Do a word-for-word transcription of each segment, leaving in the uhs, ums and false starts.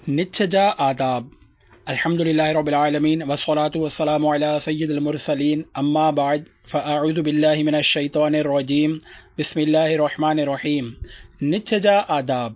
निच्छ जा आदाब। अल्हम्दुलिल्लाहि रब्बिल आलमीन वस्सलातु वस्सलामु अला सय्यिदिल मुरसलीन अम्मा बाद फ़अऊज़ु बिल्लाहि मिनश शैतानिर रजीम बिस्मिल्लाहिर रहमानिर रहीम। निच्छ जा आदाब।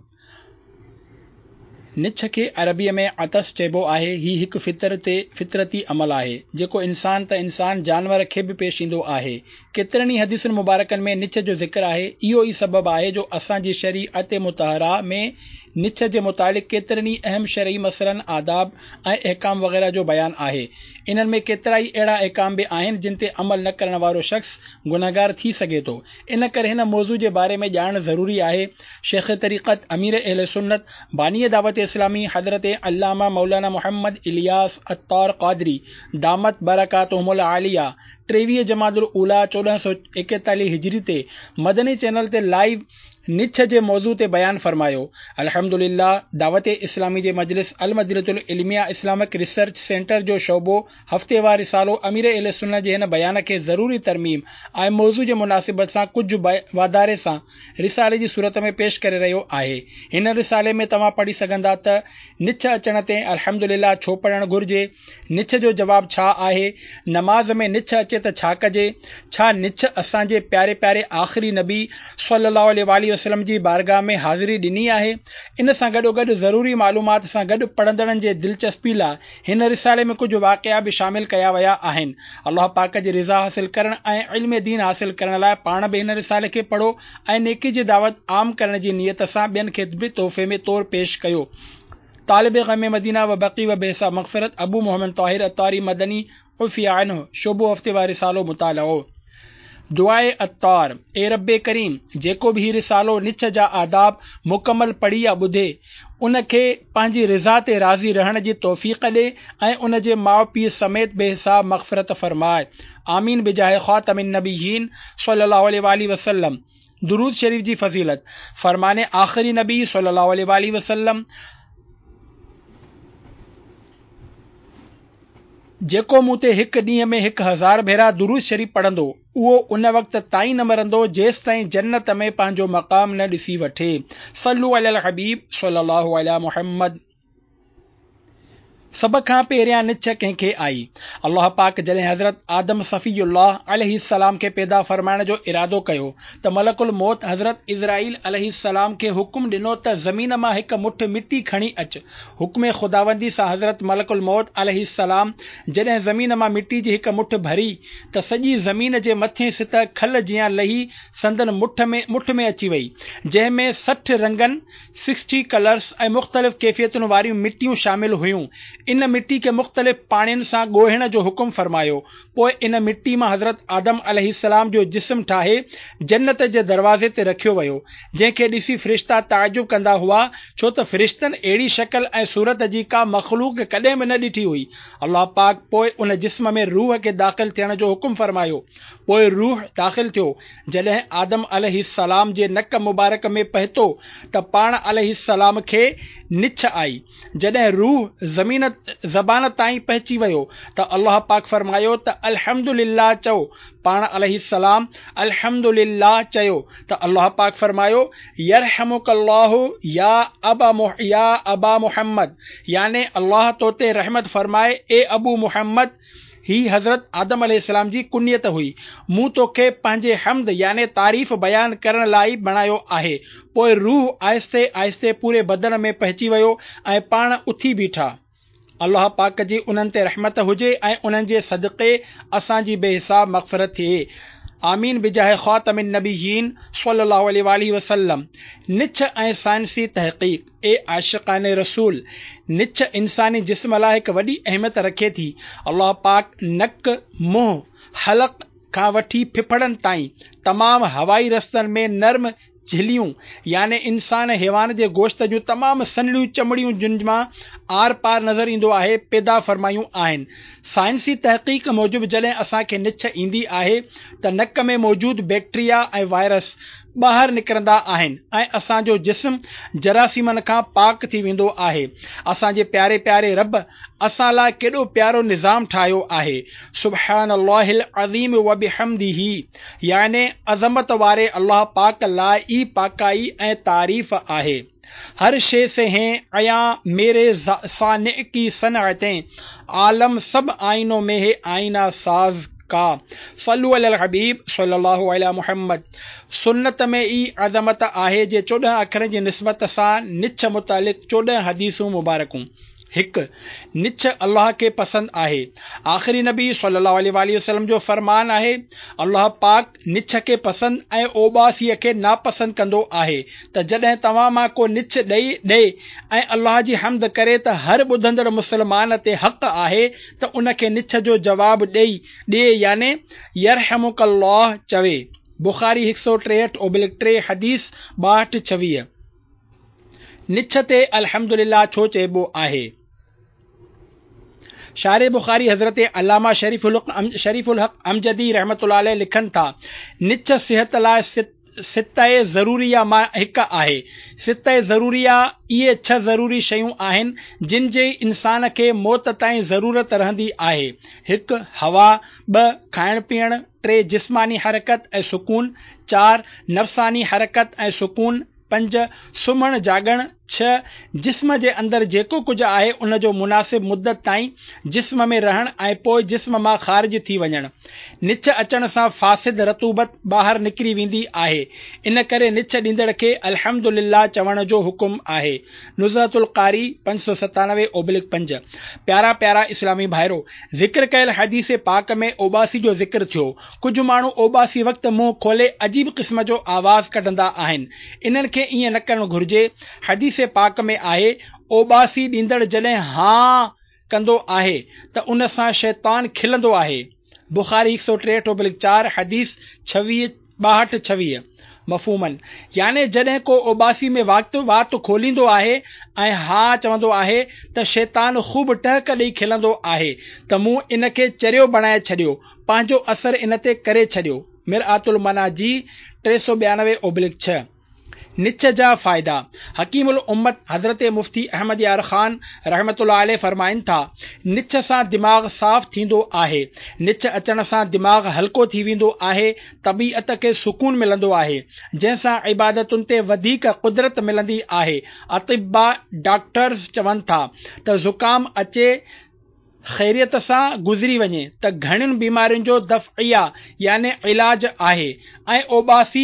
निच्छ खे अरबीअ में अतस चइबो आहे। ही हिकु फितरते फितरती अमल आहे जेको इंसान त इंसान जानवर खे बि पेश ईंदो आहे। केतिरनि ई हदीसुनि मुबारकनि में निच्छ जो ज़िक्र आहे। इहो ई सबबु आहे जो असांजी शरीअत मुतहरा में निच्छ जे मुतालिक़ केतिरनि ई अहम शरई मसइलनि, आदाब ऐं अहकाम वग़ैरह जो बयानु आहे। इन्हनि में केतिरा ई अहिड़ा अहकाम बि आहिनि जिन ते अमल न करण वारो शख़्स गुनहगार थी सघे थो। इन करे हिन मौज़ू जे बारे में ॼाणणु ज़रूरी आहे। शेख तरीक़त अमीर अहले सुन्नत बानी दावत इस्लामी हज़रत अल्लामा मौलाना मोहम्मद इलियास अत्तार क़ादरी दामत बरकातुहुमुल आलिया टेवीह जमादुल ऊला चोॾहं सौ एकतालीह हिजरी ते मदनी चैनल ते लाइव निच्छ जे मौज़ू ते बयानु फरमायो। अल्हम्दुलिल्लाह दावत इस्लामी जे Majlis Al Madinatul Ilmiya Islamic research centre जो शोबो हफ़्तेवार रिसालो अमीर अहले सुन्नत जे हिन बयान खे ज़रूरी तरमीम ऐं मौज़ू जे मुनासिबत सां कुझु वाधारे सां रिसाले जी सूरत में पेश करे रहियो आहे। हिन रिसाले में तव्हां पढ़ी सघंदा त निच्छ अचण ते अल्हम्दुलिल्लाह छो पढ़णु घुर्जे, निच्छ जो जवाबु छा आहे, नमाज़ में निच्छ अचे त छा कजे, छा निच्छ असांजे प्यारे प्यारे आख़िरी नबी सल्लल्लाहु अलैहि वसल्लम जी बारगाह में हाज़िरी ॾिनी आहे। इन सां गॾोगॾु ज़रूरी मालूमात सां गॾु पढ़ंदड़नि जे दिलचस्पी लाइ हिन रिसाले में कुझु वाक़िया बि शामिल कया विया आहिनि। अल्लाह पाक जी रिज़ा हासिल करण ऐं इल्म दीन हासिल करण लाइ पाण बि हिन रिसाले खे पढ़ो ऐं नेकी जी दावत आम करण जी नियत सां ॿियनि खे बि तोहफ़े में तौर पेश कयो। तालिब ग़म मदीना व बक़ी व बेहसा मग़फ़िरत अबू मोहम्मद ताहिर अत्तारी मदनी उफ़िया अन्हु शोबो हफ़्तेवार रिसालो मुतालो। दुआए अत्तार। ए रब्बे करीम, जेको बि ही रिसालो निच्छ जा आदाब मुकम्मल पढ़ी या ॿुधे उन खे पंहिंजी रिज़ा ते राज़ी रहण जी तौफ़ीक़ ॾे ऐं उन जे माउ पीउ समेत बेहिसाब मग़फ़िरत फ़रमाए। आमीन बिजाहे ख़ातमिन नबिय्यीन सल्लल्लाहु अलैहि वसल्लम। दुरूद शरीफ जी फ़ज़ीलत। फरमाने आख़िरी नबी सल्लल्लाहु अलैहि वसल्लम जेको मूं ते हिकु ॾींहं में हिकु हज़ार भेरा दुरूद शरीफ पढ़ंदो उहो उन वक़्त ताईं न मरंदो जेसि ताईं जन्नत में पंहिंजो मक़ाम न ॾिसी वठे। सल्लू अलल हबीब सल्लल्लाहु अला मुहम्मद। सभ खां पहिरियां निच्छ कंहिंखे आई। अल्लाह पाक जॾहिं हज़रत आदम सफ़ीउल्लाह अलैहिस्सलाम खे पैदा फरमाइण जो इरादो कयो त मलकुल मौत हज़रत इज़राइल अलैहिस्सलाम खे हुकुम ॾिनो त ज़मीन मां हिकु मुठ मिट्टी खणी अच। हुक्म ख़ुदावंदी सां हज़रत मलकुल मौत अलैहिस्सलाम जॾहिं ज़मीन मां मिट्टी जी हिकु मुठ भरी त सॼी ज़मीन जे मथे सित खल जियां लही संदन मुठ में मुठ में अची वई, जंहिं में सठ रंगनि सिक्सटी कलर्स ऐं मुख़्तलिफ़ कैफ़ियतुनि वारियूं मिट्टियूं शामिल हुयूं। इन मिट्टी खे मुख़्तलिफ़ पाणियुनि सां ॻोहिण जो हुकुम फरमायो। पोइ इन मिट्टी मां हज़रत आदम अलैहिस्सलाम जो जिस्म ठाहे जन्नत जे दरवाज़े ते रखियो वियो, जंहिंखे ॾिसी फ़रिश्ता ताजुब कंदा हुआ छो त फ़रिश्तनि अहिड़ी शक्ल ऐं सूरत जी का मख़लूक़ कॾहिं बि न ॾिठी हुई। अल्लाह पाक पोइ उन जिस्म में रूह खे दाख़िल थियण जो हुकुम फरमायो। पोइ रूह दाख़िल थियो। जॾहिं आदम अलैहिस्सलाम जे नक मुबारक में पहुतो त पाण अलैहिस्सलाम खे निच्छ आई। जॾहिं रूह ज़मीन ज़बान ताईं पहुची वियो त अल्लाह पाक फरमायो त अल्हम्दुलिल्लाह चओ। पाण अलैहिस्सलाम अल्हम्दुलिल्लाह चयो त अल्लाह पाक फरमायो यरहमुकल्लाहु या अबा या अबा मुहम्मद, याने अल्लाह तो ते रहमत फरमाए ए अबू मुहम्मद। ही हज़रत आदम अलैहिस्सलाम जी कुनियत हुई। मूं तोखे पंहिंजे हम्द याने तारीफ़ बयान करण लाइ बणायो आहे। पोइ रूह आहिस्ते आहिस्ते पूरे बदन में पहुची वियो ऐं पाण उथी बीठा। अल्लाह पाक जी उन्हनि ते रहमत हुजे ऐं उन्हनि जे सदक़े असांजी बेहिसाब मग़फ़िरत थिए। आमीन बिजाहे ख़ातमिन नबिय्यीन सल्लल्लाहु अलैहि वसल्लम। निच्छ ऐं साइंसी तहक़ीक़। ए आशिक़ाने रसूल, निच्छ इंसानी जिस्म लाइ हिकु वॾी अहमियत रखे थी। अल्लाह पाक नक, मुंहुं, हलक़ खां वठी फिफड़नि ताईं तमामु हवाई रस्तनि में नर्म झिलियूं याने इंसान हैवान जे गोश्त जूं तमामु सनड़ियूं चमड़ियूं जिन मां आर पार नज़र ईंदो आहे पैदा फरमायूं आहिनि। साइंसी तहक़ीक़ मूजिबि जॾहिं असांखे निच्छ ईंदी आहे त नक में मौजूदु बैक्टीरिया ऐं वायरस ॿाहिरि निकिरंदा आहिनि ऐं असांजो जिस्म जरासीमनि खां पाक थी वेंदो आहे। असांजे प्यारे प्यारे रब असां लाइ केॾो प्यारो निज़ाम ठाहियो आहे। सुब्हानल्लाहिल अज़ीम व बिहम्दिही, याने अज़मत वारे अल्लाह पाक लाइ ई पाकाई ऐं तारीफ़ आहे। हर शे से हैं अया मेरे साने की सनअतें, आलम सब आइनों में है आईना साज का। सल्लु अलल हबीब सल्लल्लाहु अलैहि मुहम्मद। सुन्नत में ई अज़मत आहे जे चोॾहं अखरनि जी निस्बत सां निछ मुतालिक़ चोॾहं हदीसूं मुबारकूं। हिकु, निछ अल्लाह खे पसंद आहे। आख़िरी नबी सल्लल्लाहु अलैहि वसल्लम जो फरमान आहे, अल्लाह पाक निछ खे पसंद ऐं ओबासीअ खे नापसंद कंदो आहे। त जॾहिं तव्हां मां को निछ ॾेई ॾे ऐं अल्लाह जी हमद करे त हर ॿुधंदड़ मुस्लमान ते हक़ आहे त उन खे निछ जो जवाब ॾेई ॾिए याने यरहमुकल्लाह चवे। बुखारी हिकु सौ टेहठि ओबलिक टे हदीस ॿाहठि छवीह। निछ ते अल्हम्दुलिल्लाह छो चइबो आहे? शारे बुखारी हज़रत अल्लामा शरीफुल शरीफुल हक अमजदी रहमतुल्लाह अलैह लिखनि था, निछ सिहत लाइ सित्ते ज़रूरिया मां हिकु आहे। सित्ते ज़रूरिया इहे छह ज़रूरी शयूं आहिनि जिन जी इंसान खे मौत ताईं ज़रूरत रहंदी आहे। हिकु, हवा। ॿ, खाइण पीअण। टे, जिस्मानी हरकत ऐं सुकून। चार, नफ़सानी हरकत ऐं सुकून। पंज, सुम्हण जागण। छह, जिस्म जे अंदरि जेको कुझु आहे उन जो मुनासिब मुद्दत ताईं जिस्म में रहण ऐं पोइ जिस्म मां ख़ारिज थी वञण। निछ अचण सां फासिद रतूबत ॿाहिरि निकिरी वेंदी आहे। इन करे निछ ॾींदड़ खे अल्हम्दुलिल्लाह चवण जो हुकुम आहे। नुज़हतुल क़ारी पंज सौ सतानवे ओबलिक पंज। प्यारा प्यारा इस्लामी भाइरो, ज़िक्र कयल हदीस पाक में ओबासी जो ज़िक्र थियो। कुझु माण्हू ओबासी वक़्तु मुंहुं खोले अजीब क़िस्म जो आवाज़ कढंदा आहिनि। इन्हनि खे ईअं न करणु घुर्जे। हदीस पाक में आहे, ओबासी ॾींदड़ जॾहिं हा कंदो आहे त उन सां शैतान खिलंदो आहे। बुखारी हिकु सौ टेहठि ओबलिक चार हदीस छवीह ॿाहठि छवीह। मफ़हूमन, याने जॾहिं को ओबासी में वात वात खोलींदो आहे ऐं हा चवंदो आहे त शैतान ख़ूब टहक ॾेई खिलंदो आहे त मूं इन खे चरियो बणाए छॾियो, पंहिंजो असर इन ते करे छॾियो। मिरआतुल मनाजी टे सौ ॿियानवे ओबलिक छह। निछ जा फ़ाइदा। हकीमुल उम्मत हज़रत मुफ्ती अहमद यार ख़ान रहमतुल्लाह अलैह फरमाइनि था, निछ सां दिमाग़ साफ़ थींदो आहे। निछ अचण सां दिमाग़ हल्को थी वेंदो आहे। तबीअत खे सुकून मिलंदो आहे, जंहिंसां इबादतुनि ते वधीक कुदरत मिलंदी आहे। अतिबा डॉक्टर्स चवनि था त ज़ुकाम अचे ख़ैरियत सां गुज़री वञे त घणियुनि बीमारियुनि जो दफ़इया याने इलाज आहे ऐं ओबासी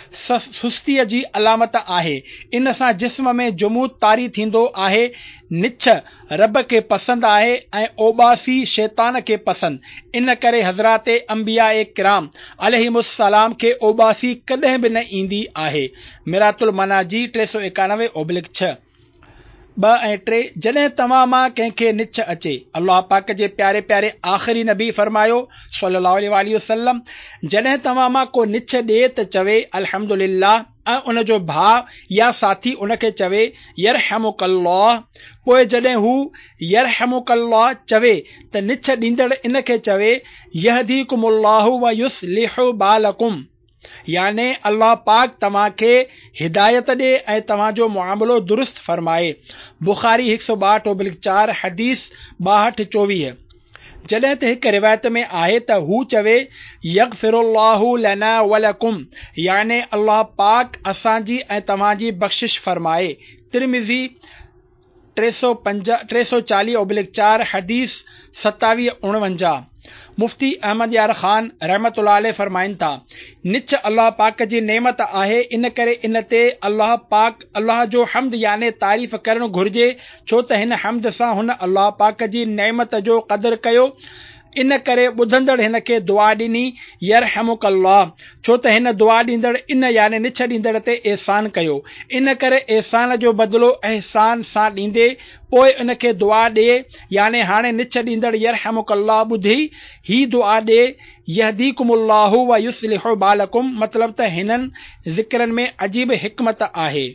सुस्तीअ जी अलामत आहे। इन सां जिस्म में जुमूद तारी थींदो आहे। निछ रब खे पसंदि आहे ऐं ओबासी शैतान खे पसंदि। इन करे हज़रात अंबिया किराम अलैहिमुस्सलाम खे ओबासी कॾहिं बि न ईंदी आहे। मिरातुल मनाजी टे सौ एकानवे ओबलिक छह। ॿ ऐं टे, जॾहिं तव्हां मां कंहिंखे निछ अचे, अल्लाह पाक जे प्यारे प्यारे आख़िरी नबी फरमायो सल्लल्लाहु अलैहि वसल्लम, जॾहिं तव्हां मां को निछ ॾिए त चवे अल्हम्दुलिल्लाह ऐं उन जो भाउ या साथी उन खे चवे यरहमुकल्लाह। पोइ जॾहिं हू यरहमुकल्लाह चवे त निछ ॾींदड़ इन खे चवे यहदीकुमुल्लाहु व युस्लिहु बालकुम, याने अल्लाह पाक तव्हां खे हिदायत ॾे ऐं तव्हांजो मुआमलो दुरुस्त फरमाए। बुखारी हिकु सौ ॿाहठि ओबलिक चार हदीस ॿाहठि चोवीह। जॾहिं त हिकु रिवायत में आहे त हू चवे यग़फिरुल्लाहु लना वलकुम, याने अल्लाह पाक असांजी ऐं तव्हांजी बख़्शिश फरमाए। तिरमिज़ी टे सौ पंज टे सौ चालीह ओबलिक चार हदीस सतावीह उणवंजाह। मुफ्ती अहमद यार ख़ान रहमतुल्लाह अलैह फरमाइनि था, निछ अल्लाह पाक जी नेमत आहे। इन करे इन ते अल्लाह पाक अल्लाह जो हमद याने तारीफ़ करणु घुर्जे, छो त हिन हमद सां हुन अल्लाह पाक जी नेमत जो क़दुरु कयो। इन करे ॿुधंदड़ हिन खे दुआ ॾिनी यरहमुकल्लाह, छो त हिन दुआ ॾींदड़ इन याने निछ ॾींदड़ ते एहसान कयो। इन करे एहसान जो बदिलो एहसान सां ॾींदे पोइ इन खे दुआ ॾिए, याने हाणे निछ ॾींदड़ यरहमुकल्लाह ॿुधी ही दुआ ॾिए यहदीकुमुल्लाहु व युस्लिहु बालकुम, मतिलब त हिननि ज़िक्रनि में अजीब हिकमत आहे।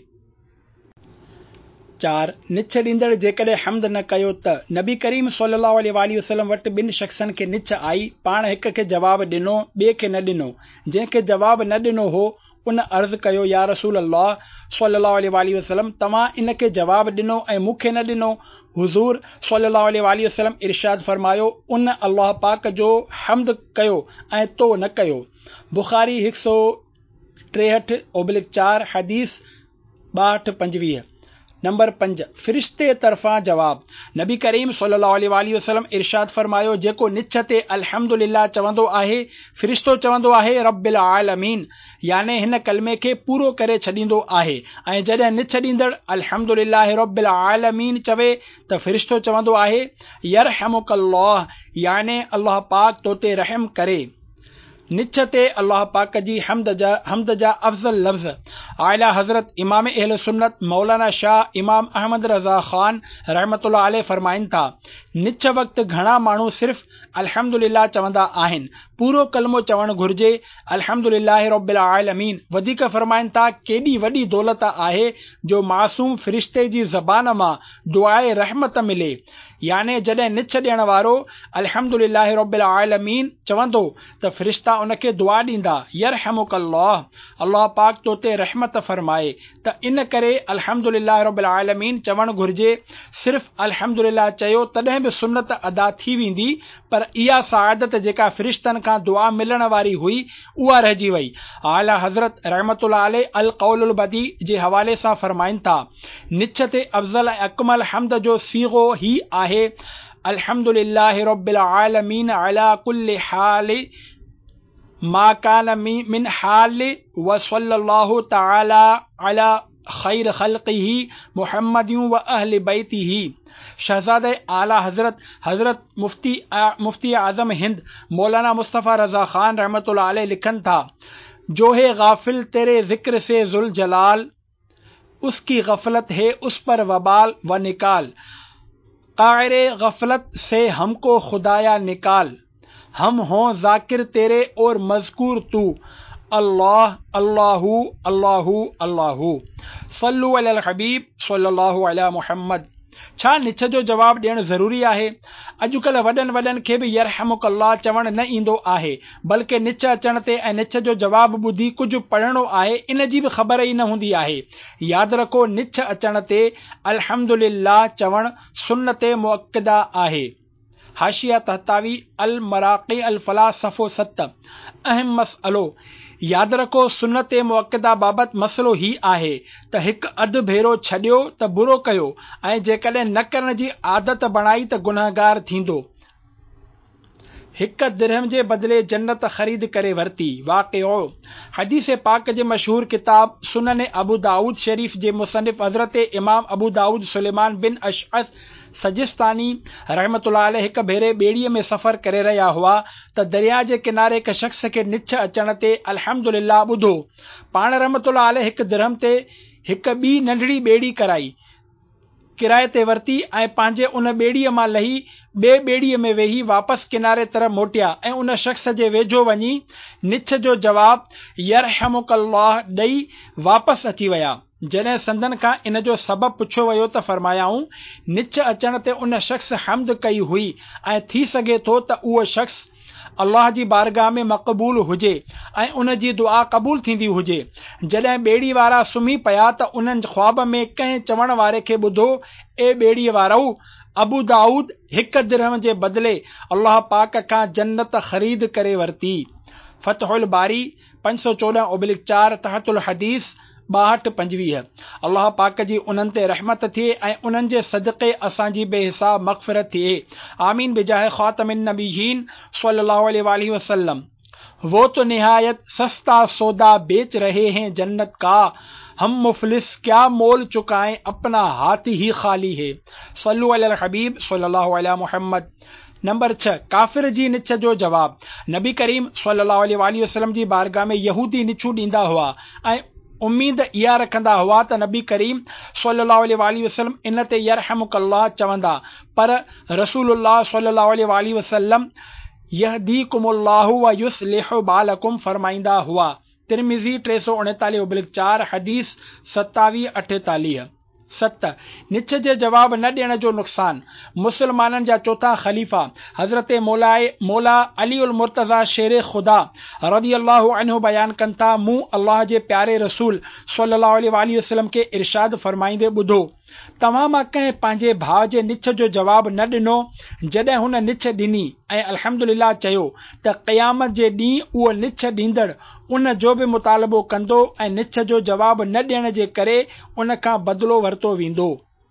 चार, निछ ॾींदड़ जेकॾहिं हमद न कयो त नबी करीम सल्लल्लाहु अलैहि वसल्लम वटि ॿिनि शख़्सनि खे निछ आई। पाण हिक खे जवाब ॾिनो, ॿिए खे न ॾिनो। जंहिंखे जवाब न ॾिनो हो उन अर्ज़ कयो, या रसूल अल्लाह सल्लल्लाहु अलैहि वसल्लम, तव्हां इन खे जवाब ॾिनो ऐं मूंखे न ॾिनो। हुज़ूर सल्लल्लाहु अलैहि वसल्लम इरशाद फरमायो, उन अल्लाह पाक जो हमद कयो ऐं तो न कयो। बुखारी हिकु सौ टेहठि ओबलिक चार हदीस ॿाहठि पंजवीह। नंबर पंज, फ़रिश्ते तरफ़ां जवाब। नबी करीम सल्लल्लाहु अलैहि वसल्लम इरशाद फरमायो, जेको निछ ते अल्हम्दुलिल्लाह चवंदो आहे, फ़रिश्तो चवंदो आहे रब्बिल आलमीन, याने हिन कलमे खे पूरो करे छॾींदो आहे। ऐं जॾहिं निछ ॾींदड़ अल्हम्दुलिल्लाह रब्बिल आलमीन चवे त फ़रिश्तो चवंदो आहे यरहमुकल्लाह, याने अल्लाह पाक तो ते रहम करे। निछ ते अल्लाह पाक जी हमद जा हमद जा अफ़ज़ल लफ़्ज़ आला हज़रत इमाम अहले सुन्नत मौलाना शाह इमाम अहमद रज़ा ख़ान रहमतुल्लाह अलैह फरमाइनि था, निछ वक़्तु घणा माण्हू सिर्फ़ अल्हम्दुलिल्लाह चवंदा आहिनि, पूरो कलमो चवणु घुर्जे अल्हम्दुलिल्लाह रब्बिल आलमीन। वधीक फरमाइनि था, केॾी वॾी दौलत आहे जो मासूम फ़रिश्ते जी ज़बान मां दुआए रहमत मिले, याने जॾहिं निछ ॾियण वारो अल्हम्दुलिल्लाह रब्बिल आलमीन चवंदो त फ़रिश्ता उनखे दुआ ॾींदा यरहमुकल्लाह, अल्लाह पाक तो ते रहमत फरमाए। त इन करे अल्हम्दुलिल्लाह रब्बिल आलमीन चवणु घुर्जे। सिर्फ़ अल्हम्दुलिल्लाह चयो तॾहिं बि सुन्नत अदा थी वेंदी, पर इहा सआदत जेका फ़रिश्तनि खां दुआ मिलण वारी हुई उहा रहिजी वई। आला हज़रत रहमतुल्लाह अलैह अल क़ौलुल बदी जे हवाले सां फरमाइनि था, निछ ते अफ़ज़ल ऐं अकमल हमद जो सीगो ही आहे अल्हम्दुलिल्लाह रब्बिल आलमीन अला कुल्लि हाल मा कान मिन हाल व सल्लल्लाहु तआला अला खैर खल्क़िही मुहम्मदिन व अहले बैतिही। शहजादे आला हजरत हजरत मुफ्ती मुफ्ती आजम हिंद मौलाना मुस्तफ़ा रज़ा खान रहमतुल्लाह अलैह लिखन था, जो है गाफिल तेरे जिक्र से जुल जलाल, उसकी गफलत है उस पर वबाल व निकाल, कायरे गफलत से हमको खुदाया निकाल, हम हों जाकिर तेरे और मज़कूर तू, अल्लाह अल्लाहु अल्लाहु अल्लाहु सल्लु अलल हबीब सल्लल्लाहु अला मुहम्मद। छा निछ जो जवाब ॾियणु ज़रूरी आहे? अॼुकल्ह वॾनि वॾनि खे बि यरहमुकल्लाह चवणु न ईंदो आहे, बल्कि निछ अचण ते ऐं निछ जो जवाब ॿुधी कुझु पढ़णो आहे इन जी बि ख़बर ई न हूंदी आहे। यादि रखो, निछ अचण ते अल्हम्दुलिल्लाह चवणु सुन्नत मुअक्कदा आहे। हाशिया तहतावी अल मराक़ी अल फलाह सफ़ो सत। अहम मसअलो यादि रखो, सुन्नत मुअक्कदा बाबति मसइलो ही आहे त हिकु अधु भेरो छॾियो त बुरो कयो, ऐं जेकॾहिं न करण जी आदत बणाई त गुनहगार थींदो। हिक दिरहम जे बदिले जन्नत ख़रीद करे वरती। वाक़िओ हदीस पाक जे मशहूर किताब सुनन अबू दाऊद शरीफ जे मुसन्निफ़ हज़रत इमाम अबू दाऊद सुलेमान बिन अशअस सजिस्तानी रहमतुल्लाह अलैह हिक भेरे ॿेड़ीअ में सफ़र करे रहिया हुआ त दरिया जे किनारे हिक शख़्स खे निछ अचण ते अल्हम्दुलिल्लाह ॿुधो। पाण रहमतुल्लाह अलैह हिक दिरहम ते हिक ॿी नंढड़ी ॿेड़ी कराई किराए ते वरती ऐं पंहिंजे उन ॿेड़ीअ मां लही ॿिए ॿेड़ीअ में वेही वापसि किनारे तरफ़ मोटिया ऐं उन शख़्स जे वेझो वञी निछ जो जवाब यरहमुकल्लाह ॾेई वापसि अची विया। जॾहिं संदन खां इन जो सबबु पुछियो वियो त फरमायाऊं, निछ अचण ते उन शख़्स हम्द कई हुई ऐं थी सघे थो त उहो शख़्स अल्लाह जी बारगाह में मक़बूल हुजे ऐं उन जी दुआ क़बूल थींदी हुजे। जॾहिं ॿेड़ी वारा सुम्ही पिया त उन्हनि ख्वाब में कंहिं चवण वारे खे ॿुधो, ए ॿेड़ीअ वारऊ, अबू दाऊद हिक दिरहम जे बदिले अल्लाह पाक खां जन्नत ख़रीद करे वरती। फ़तहुल बारी पंज सौ चोॾहं ओबलिक चार तहतुल हदीस ॿाहठि पंजवीह। अल्लाह पाक जी उन्हनि ते रहमत थिए ऐं उन्हनि जे सदक़े असांजी बेहिसाब मग़फ़िरत थिए। आमीन बिजाह ख़ातमिन नबीयीन सल्लल्लाहु अलैहि वसल्लम। वो तो निहायत सस्ता सौदा बेच रहे हैं जन्नत का, हम मुफलिस क्या मोल चुकाएं अपना हाथ ही खाली है। सल्लु अलल हबीब सल्लल्लाहु अला मुहम्मद। नंबर छह, काफ़िर जी निछ जो जवाब। नबी करीम सल्लल्लाहु अलैहि वसल्लम जी बारगाह में यहूदी निछू ॾींदा हुआ ऐं उम्मीद इहा रखंदा हुआ त नबी करीम सल्लल्लाहु अलैहि वसल्लम इन ते यरहमुकल्लाह चवंदा, पर रसूलुल्लाह सल्लल्लाहु अलैहि वसल्लम यहदीकुमुल्लाहु व युस्लिहु बालकुम फरमाईंदा हुआ। तिरमिज़ी टे सौ उणेतालीह ओबलिक चार हदीस सतावीह अठेतालीह। सत, निछ जे जवाब न ॾियण जो नुक़सान। मुसलमाननि जा चौथा ख़लीफ़ा हज़रत मौलाए मौला अली उल मुर्तज़ा शेर ख़ुदा रज़ियल्लाहु अन्हु बयान कनि था, मूं अल्लाह जे प्यारे रसूल सल्लल्लाहु अलैहि वसल्लम के इरशाद फरमाईंदे ॿुधो, तव्हां मां कंहिं पंहिंजे भाउ जे निछ जो जवाब न ॾिनो जॾहिं हुन निछ ॾिनी ऐं अल्हम्दुलिल्लाह चयो त क़यामत जे ॾींहुं उहो निछ ॾींदड़ उन जो बि मुतालबो कंदो ऐं निछ जो जवाब न ॾियण जे करे उन खां बदिलो वरितो वेंदो।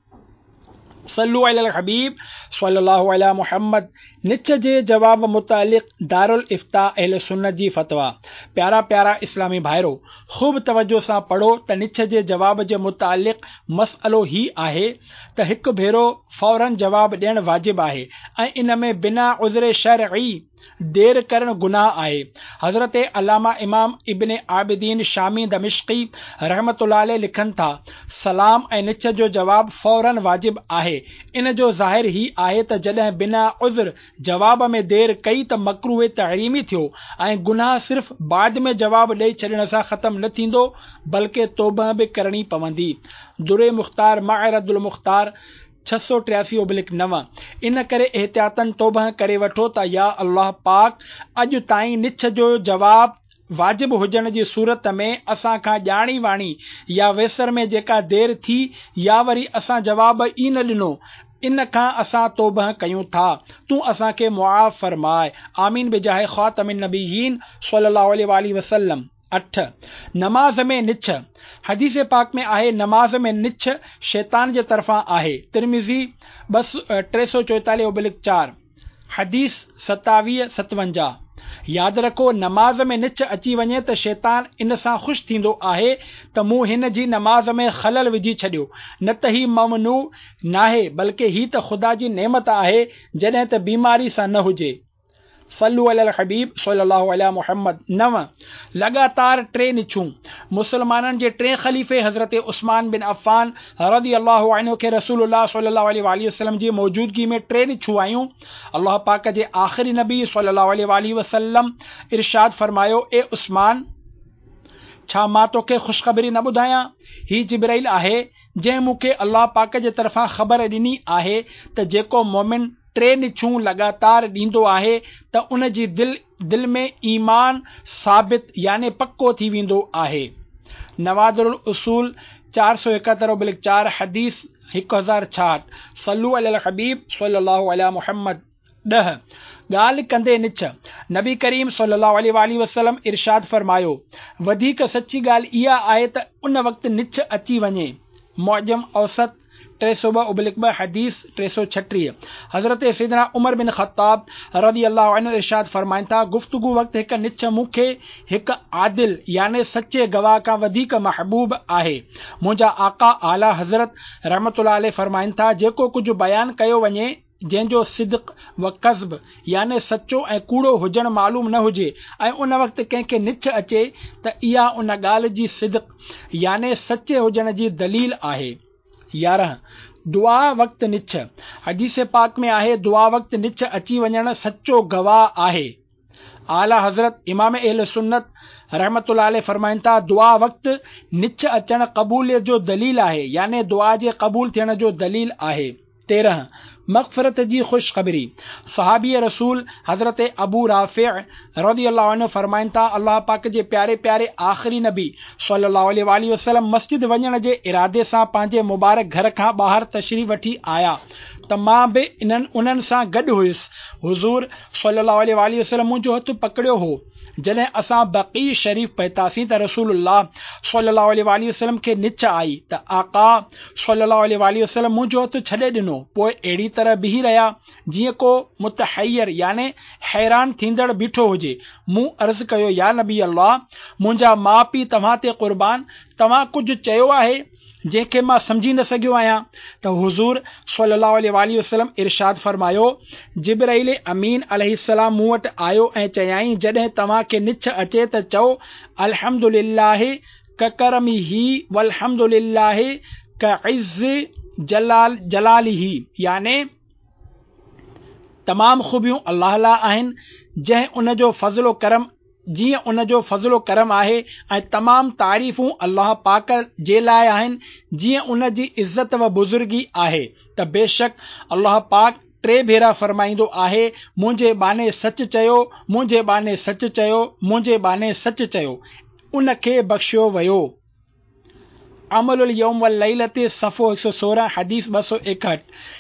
सल्लु अलल हबीब सल्लल्लाहु अला मुहम्मद। निछ जे जवाब मुतालिक दारुल इफ्ता अहले सुन्नत जी फतवा। प्यारा प्यारा इस्लामी भाइरो, ख़ूब तवज्जो सां पढ़ो त निछ जे जवाब जे मुतालिक मसइलो ही आहे त हिकु भेरो फौरन जवाब ॾियणु वाजिब आहे ऐं इन में बिना उज़्र शरई देर करण गुनाह आहे। हज़रत अल्लामा इमाम इब्न आबिदीन शामी दमिश्की रहमतुल्लाह अलैह लिखनि था, सलाम ऐं निछ जो जवाब फौरन वाजिब आहे। इन जो ज़ाहिर ही आहे त जॾहिं बिना उज़्र जवाब में देर कई त मकरूह तहरीमी थियो ऐं गुनाह सिर्फ़ बाद में जवाब ॾेई छॾण सां ख़त्म न थींदो बल्कि तौबह बि करणी पवंदी। दुरे मुख़्तार माअरदुल मुख़्तार छह सौ टियासी ओब्लिक नव। इन करे एहतियातन तौबह करे वठो त या अल्लाह पाक अॼु ताईं निछ जो जवाब वाजिब हुजण जी सूरत में असां खां ॼाणी वाणी या वेसर में जेका देर थी या वरी असां जवाब ई न ॾिनो, इन खां असां तौबह कयूं था। तूं असां खे मुआफ़ फरमाए। आमीन बिजाहे ख़ातमिन नबिय्यीन सल्लल्लाहु अलैहि वसल्लम। अठ, नमाज में निछ। हदीस पाक में आहे, नमाज में निछ शैतान जे तरफ़ां आहे। तिरमिज़ी बस टे सौ चोएतालीह ओब्लिक चार, हदीस सतावीह सतवंजाह। यादि रखो, नमाज में निछ अची वञे त शैतान इन सां ख़ुशि थींदो आहे त मूं हिन जी नमाज में ख़लल विझी छॾियो। न त ही ममनू नाहे बल्कि ही त ख़ुदा जी नेमत आहे जॾहिं त बीमारी सां न हुजे। सल्लु अलल हबीब सल्लल्लाहु अला मुहम्मद। नव, लगातार टे निछूं। मुसलमाननि जे टे ख़लीफ़े हज़रत उस्मान बिन अफ़ान रज़ियल्लाहु अन्हु खे रसूलुल्लाह सल्लल्लाहु अलैहि वसल्लम जी मौजूदगी में टे निछूं आयूं। अल्लाह पाक जे आख़िरी नबी सल्लल्लाहु अलैहि वसल्लम इरशाद फरमायो, ए उस्मान, छा मां तोखे ख़ुशख़बरी न ॿुधायां? ही जिब्राइल आहे जंहिं मूंखे अल्लाह पाक जे तरफ़ां ख़बर ॾिनी आहे त जेको मोमिन टे निछूं लगातार ॾींदो आहे त उन जी दिल दिल में ईमान साबित याने पक्को थी वेंदो आहे। नवादुल उसूल चार सौ इकहत्तर ओब्लिक चार, हदीस हिकु हज़ार छाहठ। सल्लु अलल हबीब सल्लल्लाहु अला मुहम्मद। ॾह, ॻाल्हि कंदे निछ। नबी करीम सल्लल्लाहु अलैहि वसल्लम इरशाद फरमायो, वधीक सची ॻाल्हि इहा आहे त उन वक़्तु निछ अची वञे। मुअजम औसत टे सौ ॿ ओब्लिक ॿ, हदीस टे सौ छटीह। हज़रत सैयदना उमर बिन ख़त्ताब रज़ियल्लाहु अन्हु इरशाद फरमाइनि था, गुफ्तगू वक़्तु हिकु निछ मूंखे हिकु आदिल याने सचे गवाह खां वधीक महबूब आहे। मुंहिंजा आका आला हज़रत रहमतुल्लाह अलैहि फरमाइनि था, जेको कुझु बयान कयो वञे जंहिंजो सिद्क़ व कज़्ब याने सचो ऐं कूड़ो हुजण मालूम न हुजे ऐं उन वक़्तु कंहिंखे निछ अचे त इहा उन ॻाल्हि जी सिद्क़ याने सचे हुजण जी दलील आहे। यारहं, दुआ वक़्तु निछ। हदीस पाक में आहे, दुआ वक़्तु निछ अची वञण सचो गवाह आहे। आला हज़रत इमाम अहले सुन्नत रहमतुल्लाह अलैहि फरमाइनि था, दुआ वक़्तु निछ अचण क़बूलियत जो दलील आहे याने दुआ जे क़बूल थियण जो दलील आहे। तेरहं, मग़फ़िरत जी ख़ुशख़बरी। सहाबी रसूल हज़रत अबू राफ़िअ रज़ियल्लाहु अन्हु फरमाइनि था, अल्लाह पाक जे प्यारे प्यारे आख़िरी नबी सल्लल्लाहु अलैहि वसल्लम मस्जिद वञण जे इरादे सां पंहिंजे मुबारक घर खां ॿाहिरि तशरीफ़ वठी आया त मां बि इन्हनि उन्हनि सां गॾु हुयुसि। हुज़ूर सल्लल्लाहु अलैहि वसल्लम मुंहिंजो हथु पकड़ियो हो। जॾहिं असां बक़ी शरीफ़ पहुतासीं त रसूलुल्लाह सल्लल्लाहु अलैहि वसल्लम खे निछ आई त आका सल्लल्लाहु अलैहि वसल्लम मुंहिंजो हथु छॾे ॾिनो, पोइ अहिड़ी तरह बीही रहिया जीअं को मुतहय्यर याने हैरान थींदड़ बीठो हुजे। मूं अर्ज़ कयो, या नबी अल्लाह, मुंहिंजा माउ पीउ तव्हां ते क़ुर्बान, तव्हां कुझु चयो आहे जंहिंखे मां समझी न सघियो आहियां? त हुज़ूर सल्लल्लाहु अलैहि वसल्लम इरशाद फरमायो, जिब्राइल अमीन अलैहिस्सलाम मूं वटि आयो ऐं चयाईं, जॾहिं तव्हां खे निछ अचे त चओ अल्हम्दुलिल्लाह क करमिही वल्हम्दुलिल्लाह क इज़्ज़ जलाल जलालिही याने तमाम ख़ूबियूं अल्लाह ला आहिनि जंहिं उन जो फज़लो करम जीअं उन जो फज़लो करम आहे ऐं तमाम तारीफ़ूं अल्लाह पाक जे लाइ आहिनि जीअं उन जी इज़्ज़त व बुज़ुर्गी आहे। त बेशक अल्लाह पाक टे भेरा फरमाईंदो आहे, मुंहिंजे बाने सच चयो, मुंहिंजे बाने सच चयो, मुंहिंजे बाने सच चयो, उन खे बख़्शियो वियो। अमलुल यौम वल लैलत सफ़ो हिकु सौ सोरहं, हदीस ॿ सौ एकहठि।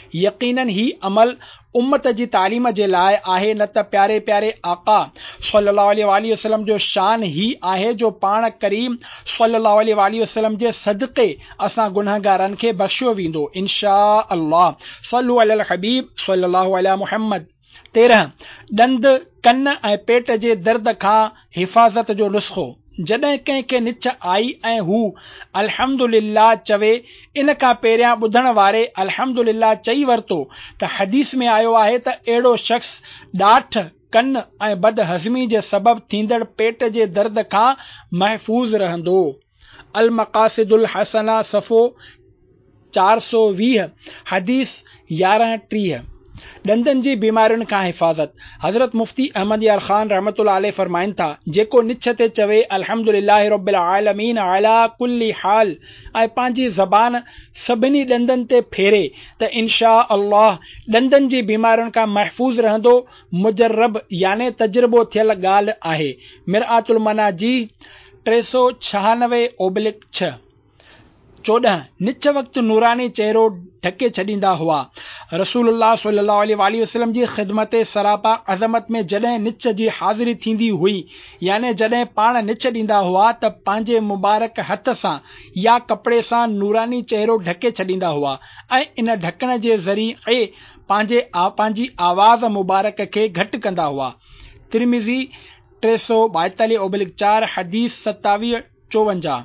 यकीनन ही अमल उम्मत जी तालीम जे लाइ आहे, न त प्यारे प्यारे आका सल्लल्लाहु अलैहि वसल्लम जो शान ही आहे जो पाण करीम सल्लल्लाहु अलैहि वसल्लम जे सदक़े असां गुनहगारनि खे बख़्शियो वेंदो इंशा अल्लाह। सल्लु अलल हबीब सल्लल्लाहु अलैहि मुहम्मद। तेरहं, ॾंद कन ऐं पेट जे दर्द खां हिफ़ाज़त जो नुस्ख़ो। जॾहिं कंहिंखे निछ आई ऐं हू अल्हम्दुलिल्लाह चवे, इन खां पहिरियां ॿुधण वारे अल्हम्दुलिल्लाह चई वरितो त हदीस में आयो आहे त अहिड़ो शख़्स ॾाठ कन ऐं बदहज़मी जे सबबु थींदड़ पेट जे दर्द खां महफ़ूज़ रहंदो। अल मक़ासिदुल हसना सफ़ो चार सौ वीह, हदीस यारहं टीह। ॾंदनि जी बीमारियुनि खां हिफ़ाज़त। हज़रत मुफ्ती अहमद यार ख़ान रहमतुल्लाह अलैह फरमाइनि था, जेको निछ ते चवे अल्हम्दुलिल्लाह रब्बिल आलमीन अला कुल्ली हाल ऐं पंहिंजी ज़बान सभिनी ॾंदनि ते फेरे त इंशा अल्लाह ॾंदनि जी बीमारियुनि खां महफ़ूज़ रहंदो। मुजर्रब याने तजुर्बो थियल ॻाल्हि आहे। मिरआतुल मनाजी टे सौ छहानवे ओबलिक छह। चोॾहं, निछ वक़्तु नूरानी चेहरो ढके छॾींदा हुआ। रसूलुल्लाह सल्लल्लाहु अलैहि वसल्लम जी ख़िदमत सरापा अज़मत में जॾहिं निछ जी हाज़िरी थींदी हुई, याने जॾहिं पाण निछ ॾींदा हुआ त पंहिंजे मुबारक हथ सां या कपिड़े सां नूरानी चेहरो ढके छॾींदा हुआ ऐं इन ढकण जे ज़रिए पंहिंजे पंहिंजी आवाज़ मुबारक खे घटि कंदा हुआ। तिरमिज़ी टे सौ ॿाएतालीह ओबलिक चार, हदीस सतावीह चोवंजाह।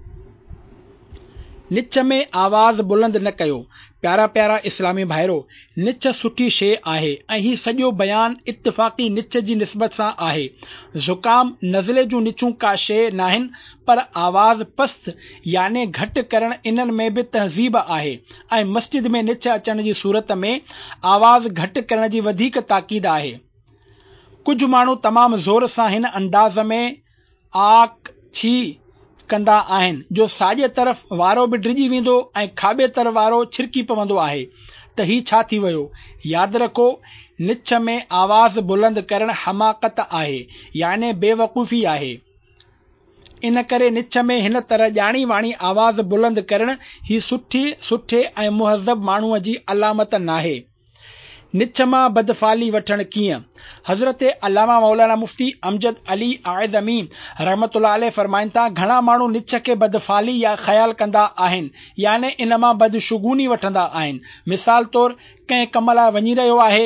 निछ में आवाज़ बुलंद न कयो। प्यारा प्यारा इस्लामी भाइरो, निछ सुठी शइ आहे ऐं ही सॼो बयान इत्तिफ़ाक़ी निछ जी निस्बत सां आहे। ज़ुकाम नज़ले जूं निछूं का शइ नाहिनि, पर आवाज़ पस्त याने घटि करण इन्हनि में बि तहज़ीब आहे ऐं मस्जिद में निछ अचण जी सूरत में आवाज़ घटि करण जी वधीक ताक़ीद आहे। कुझु माण्हू तमामु ज़ोर सां हिन अंदाज़ में आक छी कंदा आहिनि जो साॼे तरफ़ वारो बि डिॼी वेंदो ऐं खाॿे तरफ़ वारो छिरकी पवंदो आहे त ही छा थी वियो। यादि रखो, निछ में आवाज़ बुलंद करण हमाक़त आहे, याने बेवकूफ़ी आहे। इन करे निछ में हिन तरह ॼाणी वाणी आवाज़ बुलंद करण ही सुठी सुठे ऐं मुहज़ब माण्हूअ जी अलामत नाहे। निछ मां बदफ़ाली वठण कीअं। हज़रत अल्लामा मौलाना मुफ्ती अमजद अली आज़मी रहमतुल्लाह अलैह फरमाइनि था, घणा माण्हू निछ खे बदफ़ाली या ख़्याल कंदा आहिनि, याने इन मां बदशुगूनी वठंदा आहिनि। मिसाल तौर, कंहिं कम लाइ वञी रहियो आहे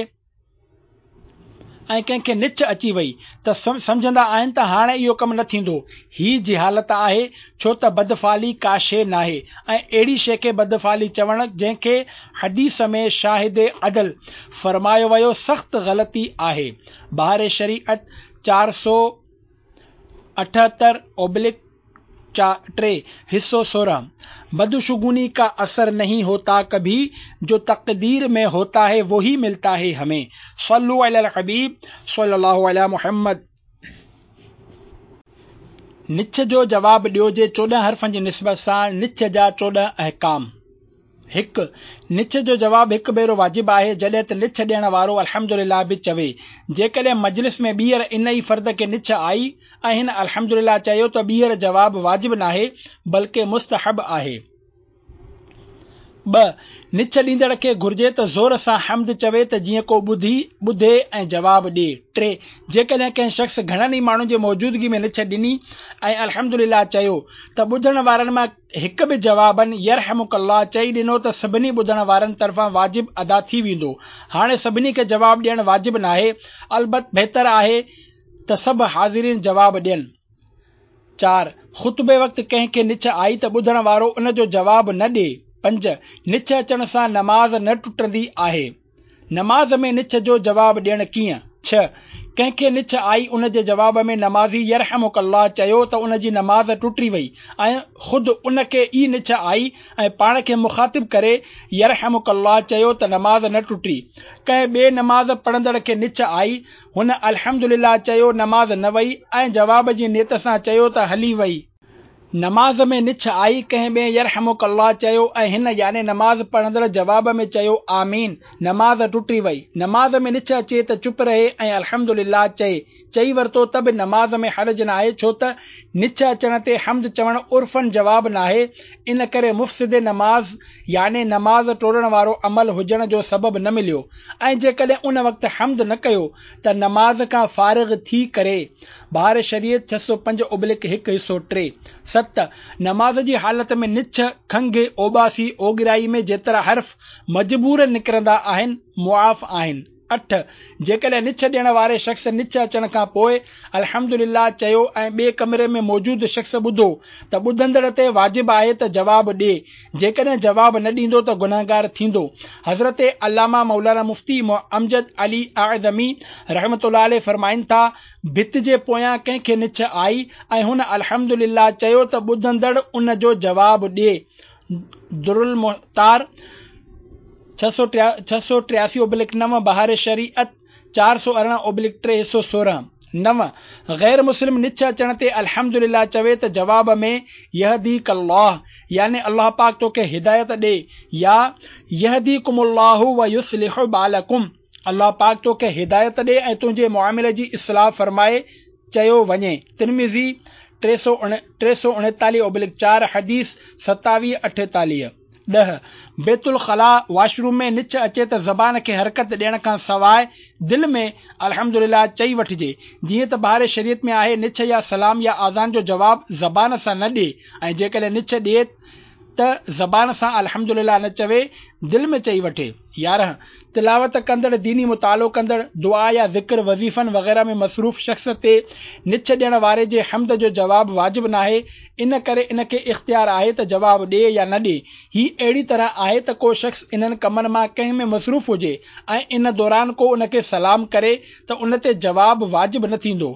ऐं कंहिंखे निछ अची वई त सम्झंदा आहिनि त हाणे इहो कमु न थींदो। ही जिहालत आहे, छो त बदफ़ाली का शइ नाहे ऐं अहिड़ी शइ खे बदफ़ाली चवण जंहिंखे हदीस में शाहिद अदल फरमायो वियो सख़्त ग़लती आहे। बहार शरीअत चार सौ अठहत्तर ओबलिक टे, हिस्सो सोलह। बदशुगुनी का असर नहीं होता कभी, जो तकदीर में होता है वही मिलता है हमें। सल्लु अलल हबीब सल्लल्लाहु अलैहि मुहम्मद। निछ जो जवाब ॾियो जे चोॾहं हरफनि जी निस्बत सां निछ जा चोॾहं अहकाम। हिकु, निछ जो जवाब हिकु भेरो वाजिब आहे जॾहिं त निछ ॾियण वारो अल्हम्दुलिल्लाह बि चवे। जेकॾहिं मजलिस में ॿीहर इन ई फर्द खे निछ आई ऐं हिन अल्हम्दुलिल्लाह चयो त ॿीहर जवाब वाजिब नाहे बल्कि मुस्तहब आहे। ॿ, निछ ॾींदड़ खे घुर्जे त ज़ोर सां हम्द चवे त जीअं को ॿुधी ॿुधे ऐं जवाब ॾिए। टे, जेकॾहिं कंहिं शख़्स घणनि ई माण्हुनि जी मौजूदगी में निछ ॾिनी ऐं अल्हम्दुलिल्लाह चयो त ॿुधण वारनि मां हिकु बि जवाबनि यरहमुकल्लाह चई ॾिनो त सभिनी ॿुधण वारनि तरफ़ां वाजिब अदा थी वेंदो। हाणे सभिनी खे जवाब ॾियणु वाजिब नाहे, अलबत बहितर आहे त सभु हाज़िरीन जवाब ॾियनि। चार, ख़ुतबे वक़्तु कंहिंखे निछ आई त ॿुधण वारो उन जो जवाब न ॾिए। पंज, निछ अचण सां नमाज़ न टुटंदी आहे। नमाज़ में निछ जो जवाब ॾियणु कीअं। छह, कंहिंखे निछ आई उन जे जवाब में नमाज़ी यरहमुकल्लाह चयो त उन जी नमाज़ टुटी वई ऐं ख़ुदि उन खे ई निछ आई ऐं पाण खे मुखातिब करे यरहमुकल्लाह चयो त नमाज़ न टुटी। कंहिं ॿिए नमाज़ पढ़ंदड़ खे निछ आई, हुन अल्हम्दुलिल्लाह चयो, नमाज़ न वई ऐं जवाब जी नियत सां चयो त हली वई। नमाज़ में निछ आई, कंहिं ॿिए यरहमुकल्लाह चयो ऐं हिन याने नमाज़ पढ़ंदड़ जवाब में चयो आमीन। नमाज़ टुटी वई। नमाज़ में निछ अचे त चुप रहे ऐं अल्हम्दुलिल्लाह चए। चई वरितो त बि नमाज़ में हर्ज न आहे, छो त निछ अचण ते हम्द चवण उर्फ़न जवाब न आहे। इन करे मुफ़्सिद नमाज़ याने नमाज़ टोड़ण वारो अमल हुजण जो सबब न मिलियो ऐं जेकॾहिं उन वक़्तु हम्द न कयो त नमाज़ खां फारिग़ थी करे। बहार शरीयत छह सौ पंज ओब्लिक हिकु हिसो टे। सत, नमाज जी हालत में निछ, खंघि, ओबासी, ओगिराई में जेतिरा हर्फ़ मजबूर निकिरंदा आहिनि मुआफ़ आहिनि। अठ, जेकॾहिं निछ ॾियण वारे शख़्स निछ अचण खां पोइ अल्हम्दुलिल्लाह चयो ऐं ॿिए कमरे में मौजूद शख़्स ॿुधो त ॿुधंदड़ ते वाजिब आहे त जवाब ॾिए। जेकॾहिं जवाब न ॾींदो त गुनहगार थींदो। हज़रत अल्लामा मौलाना मुफ्ती अमजद अली आज़मी रहमतुल्लाह अलैह फरमाइनि था, भित जे पोयां कंहिंखे निछ आई ऐं हुन अल्हम्दुलिल्लाह चयो त ॿुधंदड़ उन जो जवाब ॾिए। दुरुल मुख्तार छह सौ टियासी ओब्लिक नव, बहार शरीयत चार सौ अरिड़हं ओब्लिक टे हिसो सोरहं। नव, गैर मुस्लिम निछ अचण ते अल्हम्दुलिल्लाह चवे त जवाब में यहदीकल्लाह याने अल्लाह पाक तोखे हिदायत ॾे या यहदीकुमुल्लाहु व युस्लिहु बालकुम अल्लाह पाक तोखे हिदायत ॾे ऐं तुंहिंजे मुआमिले जी इस्लाह फरमाए चयो वञे। तिरमिज़ी टे सौ उणेतालीह ओब्लिक चार, हदीस सतावीह अठेतालीह। ॾह, बेतुल ख़ला वॉशरूम में निछ अचे त ज़बान खे हरकत ॾियण खां सवाइ दिल में अल्हम्दुलिल्लाह चई वठिजे। जीअं त बहार शरीयत में आहे, निछ या सलाम या आज़ान जो जवाब ज़बान सां न ॾिए ऐं जेकॾहिं निछ ॾिए त ज़बान सां अल्हम्दुलिल्लाह न चवे, दिल में चई वठे। यारहं, तिलावत कंदड़, दीनी मुतालो कंदड़, दुआ या ज़िक्र, वज़ीफ़नि वग़ैरह में मसरूफ़ शख़्स ते निछ ॾियण वारे जे हम्द जो जवाब वाजिब न आहे। इन करे इन खे इख़्तियार आहे त जवाब ॾिए या न ॾिए। ही अहिड़ी तरह आहे त को शख़्स इन्हनि कमनि मां कंहिं में मसरूफ़ हुजे ऐं इन दौरान को उन खे सलाम करे त उन ते जवाब वाजिब न थींदो।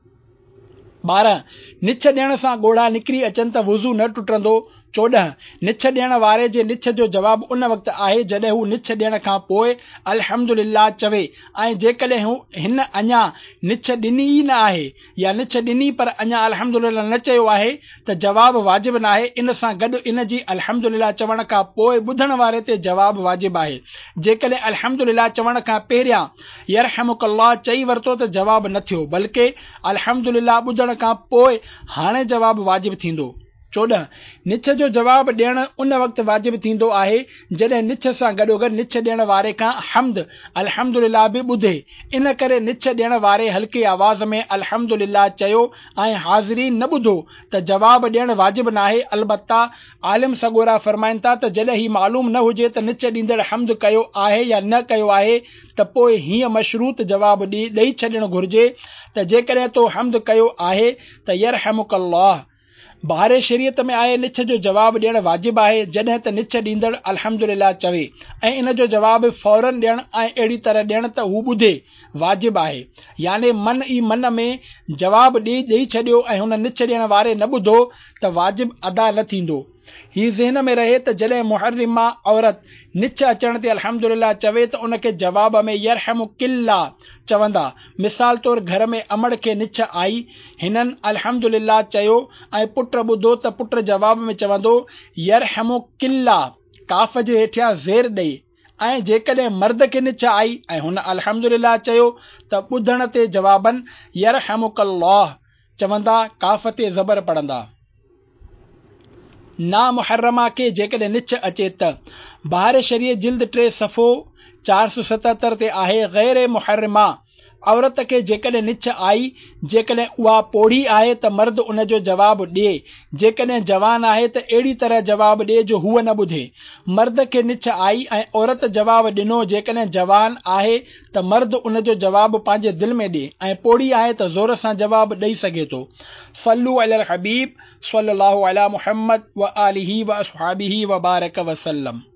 ॿारहं, निछ ॾियण सां ॻोढ़ा निकिरी अचनि त वुज़ू न टुटंदो। चोॾहं, निछ ॾियण वारे जे निछ जो जवाब उन वक़्तु आहे जॾहिं हू निछ ॾियण खां पोइ अल्हम्दुलिल्लाह चवे ऐं जेकॾहिं हू हिन अञा निछ ॾिनी ई न आहे या निछ ॾिनी पर अञा अल्हम्दुलिल्लाह न चयो आहे त जवाब वाजिब न आहे। इन सां गॾु इन जी अल्हम्दुलिल्लाह चवण खां पोइ ॿुधण वारे ते जवाब वाजिब आहे। जेकॾहिं अल्हम्दुलिल्लाह चवण खां पहिरियां यरहमुकल्लाह चई वरितो त जवाब न थियो, बल्कि अल्हम्दुलिल्लाह ॿुधण खां पोइ हाणे जवाब वाजिब थींदो। चोॾहं, निछ जो जवाब ॾियण उन वक़्तु वाजिब थींदो आहे जॾहिं निछ सां गॾोगॾु निछ ॾियण वारे खां हम्द अल्हम्दुलिल्लाह बि ॿुधे। इन करे निछ ॾियण वारे हल्की आवाज़ में अल्हम्दुलिल्लाह चयो ऐं हाज़िरीन न ॿुधो त जवाब ॾियण वाजिब न आहे। अलबत्ता आलिम सॻोरा फरमाइनि था त जॾहिं ही मालूम न हुजे त निछ ॾींदड़ हम्द कयो आहे या न कयो आहे त पोइ हीअं मशरूत जवाब ॾेई छॾणु घुरिजे त जेकॾहिं तो हम्द कयो आहे त यरहमुकल्लाह। बहार शरीयत में आहे, निछ जो जवाब ॾियण वाजिब आहे जॾहिं त निछ ॾींदड़ अल्हम्दुलिल्लाह चवे ऐं इन जो जवाब फौरन ॾियण ऐं अहिड़ी तरह ॾियण त हू ॿुधे वाजिब आहे। याने मन ई मन में जवाब ॾेई ॾेई छॾियो ऐं हुन निछ ॾियण वारे न ॿुधो त वाजिब अदा न थींदो। ही ज़हन में रहे त जॾहिं मुहर्रिमा औरत निछ अचण ते अल्हम्दुलिल्लाह चवे त उन खे जवाब में यरहमुकिल्लाह चवंदा। मिसाल तौर घर में अमड़ खे निछ आई, हिननि अल्हम्दुलिल्लाह चयो ऐं पुट ॿुधो त पुट जवाब में चवंदो यरहमुकिल्लाह काफ़ जे हेठियां ज़ेर ॾेई। ऐं जेकॾहिं मर्द खे निछ आई ऐं हुन अल्हम्दुलिल्लाह चयो त ॿुधण ते जवाबन यरहमुकल्लाह चवंदा, काफ़ ते ज़बर पढ़ंदा। ना मुहर्रमा खे जेकॾहिं निछ अचे त बहार शरीयत जिल्द टे सफ़ो चार सौ सतहत्तर ते आहे, गैर मुहर्रमा औरत खे जेकॾहिं निछ आई, जेकॾहिं उहा पोढ़ी आहे त मर्द उन जो जवाब ॾिए। जेकॾहिं जवान आहे त अहिड़ी तरह जवाब ॾिए जो हूअ न ॿुधे। मर्द खे निछ आई ऐं औरत जवाब ॾिनो, जेकॾहिं जवान आहे त मर्द उन जो जवाब पंहिंजे दिल में ॾिए ऐं पोढ़ी आहे त ज़ोर सां जवाब ॾेई सघे थो। सल्लू अलल हबीब सल्लल्लाहु अला मुहम्मद व आलिही व अस्हाबिही व बारक वसल्लम।